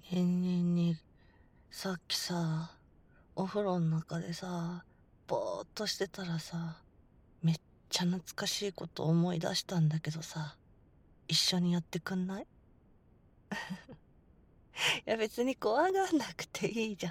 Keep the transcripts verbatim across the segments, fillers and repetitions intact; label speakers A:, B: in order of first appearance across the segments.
A: えーねえねえ、さっきさ、お風呂の中でさ、ぼーっとしてたらさ、めっちゃ懐かしいこと思い出したんだけどさ、一緒にやってくんない？いや別に怖がんなくていいじゃん。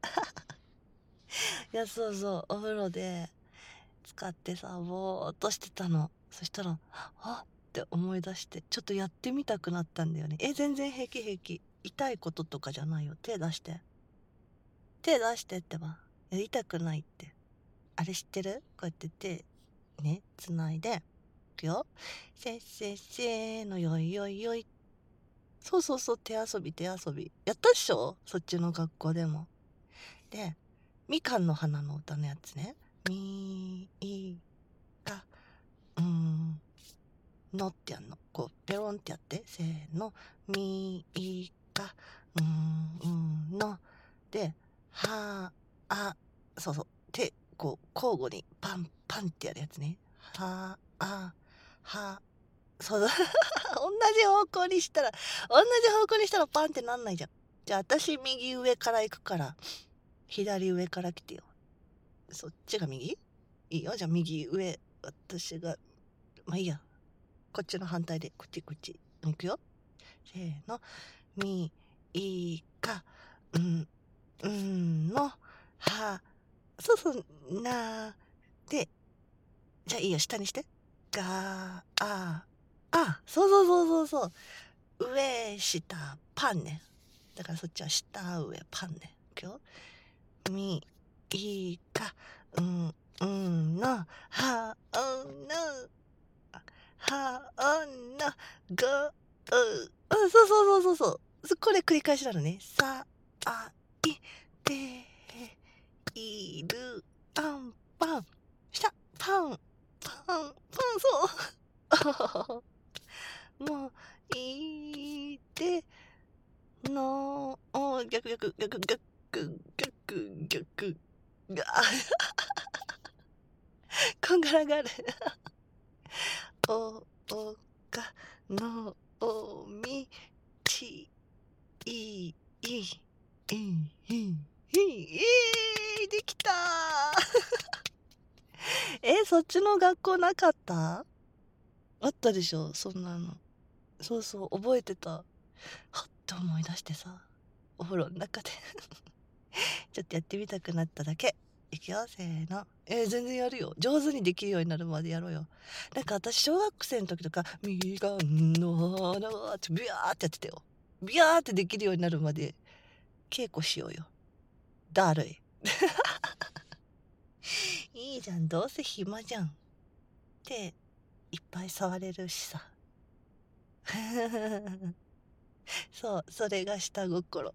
A: いやそうそう、お風呂で使ってさ、ぼーっとしてたの。そしたら、あって思い出して、ちょっとやってみたくなったんだよね。え、全然平気平気。痛いこととかじゃないよ。手出して。手出してってば。いや痛くないって。あれ知ってる？こうやって手ねつないでいくよ。せっせっせーのよいよいよい。そうそうそう、手遊び手遊びやったっしょ、そっちの学校でも。で、みかんの花の歌のやつね。みーかうんのってやんの。こうペロンってやって、せーの。みーかうんうんので、はあ、そうそう、手こう交互にパンパンってやるやつね。はあは、そうだ同じ方向にしたら同じ方向にしたらパンってなんないじゃん。じゃあ私右上から行くから左上から来てよ。そっちが右？いいよ。じゃあ右上、私が、まあいいや、こっちの反対でこっちこっち行くよ。せーの。みいかうんうんのは、そうそうなで、じゃあいいよ、下にして。がああ、そうそうそうそうそう、上下パンね。だからそっちは下上パンね。いくよ。みいかうんうんのはうんのはうんのごう、うん、そうそうそうそうそう、これ繰り返しなのね。さあいているパンパン下パンパンパン、そうもういてのお逆逆逆逆逆逆がこんがらがるおおかのおみちいいいいいいいいできたえ、そっちの学校なかった？あったでしょ、そんなの。そうそう、覚えてた。はっと思い出してさ、お風呂の中でちょっとやってみたくなっただけ。いくよ、せーの。えー、全然やるよ。上手にできるようになるまでやろうよ。なんか私、小学生の時とか、みかんの花はってビャーってやってたよ。ビャーってできるようになるまで稽古しようよ。だるい。いいじゃん、どうせ暇じゃん。手いっぱい触れるしさ。そう、それが下心。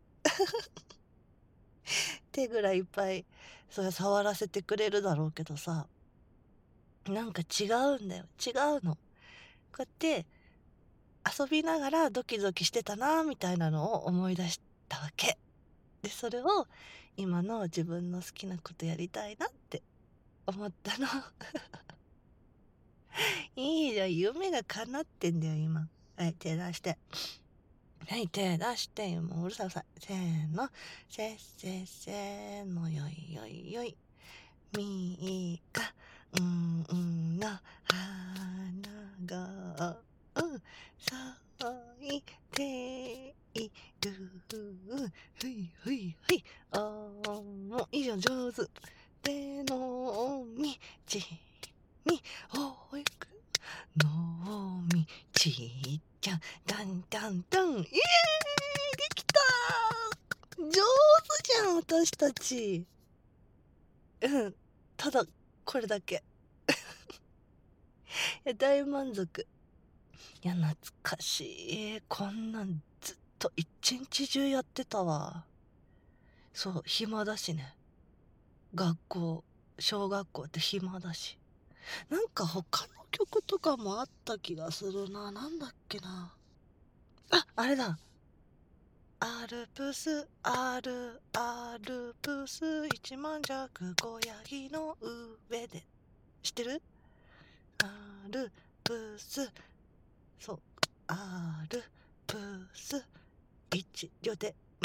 A: 手ぐらいいっぱい、それ触らせてくれるだろうけどさ、なんか違うんだよ。違うの。こうやって遊びながらドキドキしてたなみたいなのを思い出したわけ。で、それを今の自分の好きなことやりたいなって思ったの。いいじゃん、夢が叶ってんだよ、今。はい、手出して。はい、手出して、もううるさいうるさい。せーの。せっせっせーのよいよいよい。みーか、うんうんの、はなが、うん、咲いている。ふいふいふい。あー、もういいじゃん、上手。手のみちに、おいくのみちちゃん、だんだんだん。イエーイできたー、上手じゃん、私たち。うん。ただ、これだけ。いや、大満足。いや、懐かしい。こんなんずっと一日中やってたわ。そう、暇だしね。学校、小学校って暇だし。なんか他の曲とかもあった気がするな。なんだっけな。あ、あれだ。アルプス、アル、アルプス、一万弱小ヤギの上で。知ってる？アルプス、そう、アルプス、一両手